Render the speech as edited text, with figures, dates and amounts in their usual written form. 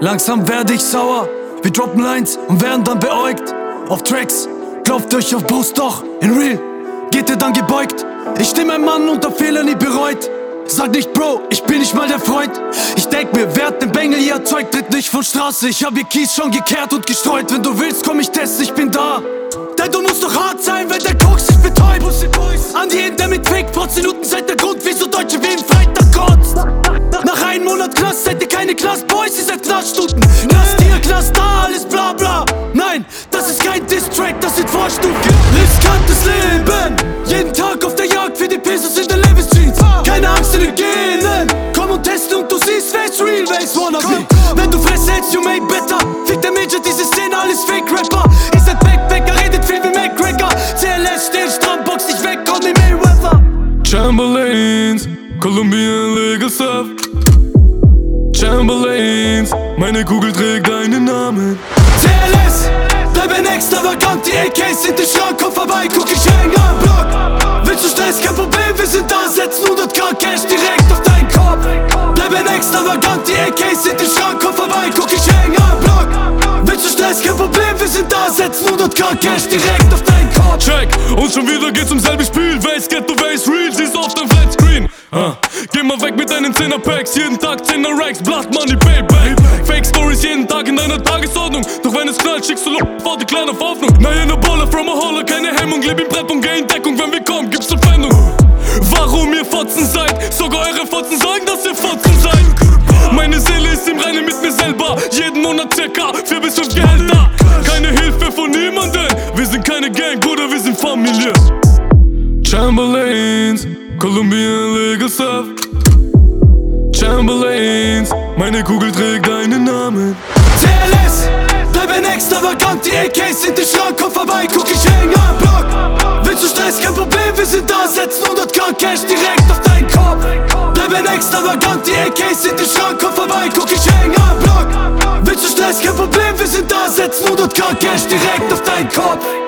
Langsam werde ich sauer, wir droppen Lines und werden dann beäugt. Auf Tracks, glaubt euch auf Boost, doch in Real geht ihr dann gebeugt. Ich steh mein Mann unter Fehlern nie bereut. Sag nicht Bro, ich bin nicht mal der Freund. Ich denk mir, wer hat den Bengel hier erzeugt? Tritt nicht von Straße, ich hab ihr Kies schon gekehrt und gestreut. Wenn du willst, komm ich test, ich bin da. Denn du musst doch hart sein, wenn der Koks sich betäubt. An jeden, der mit Fake Minuten seid der Grund, wieso Deutsche wie im Freitag kotzt. Nach einem Monat Knast seid ihr keine Knast-Boys, ihr seid Knaststuten. Knast hier, Knast da, alles bla bla. Nein, das ist kein Diss-Track, das sind Vorstufen. Riskantes Leben, jeden Tag auf der Jagd für die Pesos in den Levis Streets. Keine Angst in den Genen, komm und teste und du siehst, wer ist real, wer ist wannabe. Wenn du Fresse hältst, you make better. Fick der Major, diese Szene, alles Fake-Rapper. Ihr seid Backpacker, redet viel wie McGregor. CLS steht stramm, box dich weg, call me Mayweather. Chamberlains, Colombian Legal Stuff. Chamberlains, meine Kugel trägt deinen Namen. CLS, bleiben extravagant, die AKs sind im Schrank, komm vorbei, guck ich häng am Block. Willst du Stress, kein Problem, wir sind da, setzen 100k Cash direkt auf deinen Kopf. Bleiben extravagant, die AKs sind im Schrank, komm vorbei, guck ich häng am Block. Willst du Stress, kein Problem, wir sind da, setzen 100k Cash direkt auf deinen Kopf. Check, und schon wieder geht's um selbe Spiel. Wer ist Ghetto, wer ist real, siehst auf dem Flatscreen. Geh mal weg mit deinen 10er Packs, jeden Tag 10er Racks, Blood Money, Payback. Fake Stories jeden Tag in deiner Tagesordnung. Doch wenn es knallt, schickst du vor die kleine Hoffnung. Nein, ne Baller from a Holler, keine Hemmung. Leb im Brett und geh in Deckung, wenn wir kommen, gibt's Verpfändung. Warum ihr Fotzen seid? Sogar eure Fotzen sagen, dass ihr Fotzen seid. Meine Seele ist im Reinen mit mir selber. Jeden Monat circa 4 bis 5 Gehälter. Keine Hilfe von niemandem. Wir sind keine Gang, Bruder, wir sind Familie. Chamberlains, Colombian Legal Stuff. Chamberlains, meine Kugel trägt deinen Namen. CLS, bleiben extravagant, die AKs sind im Schrank, komm vorbei, guck ich häng am Block. Willst du Stress, kein Problem, wir sind da, setzen 100k Cash direkt auf deinen Kopf. Bleiben extravagant, die AKs sind im Schrank, komm vorbei, guck ich häng am Block. Willst du Stress, kein Problem, wir sind da, setzen 100k Cash direkt auf deinen Kopf.